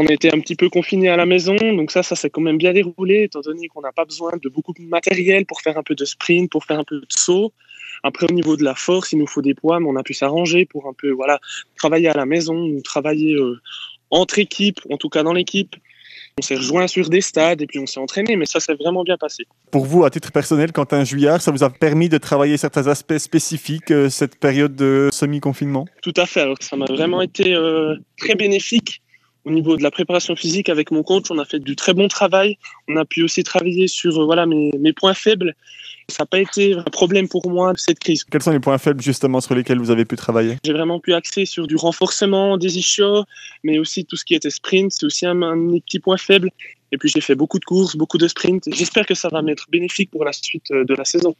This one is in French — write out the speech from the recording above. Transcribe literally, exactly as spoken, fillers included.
On a été un petit peu confinés à la maison, donc ça, ça s'est quand même bien déroulé, étant donné qu'on n'a pas besoin de beaucoup de matériel pour faire un peu de sprint, pour faire un peu de saut. Après, au niveau de la force, il nous faut des poids, mais on a pu s'arranger pour un peu voilà, travailler à la maison ou travailler euh, entre équipes, en tout cas dans l'équipe. On s'est rejoint sur des stades et puis on s'est entraîné, mais ça s'est vraiment bien passé. Pour vous, à titre personnel, Quentin Juillard, ça vous a permis de travailler certains aspects spécifiques, euh, cette période de semi-confinement ? Tout à fait, alors ça m'a vraiment été euh, très bénéfique. Au niveau de la préparation physique, avec mon coach, on a fait du très bon travail. On a pu aussi travailler sur euh, voilà, mes, mes points faibles. Ça n'a pas été un problème pour moi, cette crise. Quels sont les points faibles justement sur lesquels vous avez pu travailler ? J'ai vraiment pu axer sur du renforcement, des ischios, mais aussi tout ce qui était sprint. C'est aussi un, un petit point faible. Et puis j'ai fait beaucoup de courses, beaucoup de sprints. J'espère que ça va m'être bénéfique pour la suite de la saison.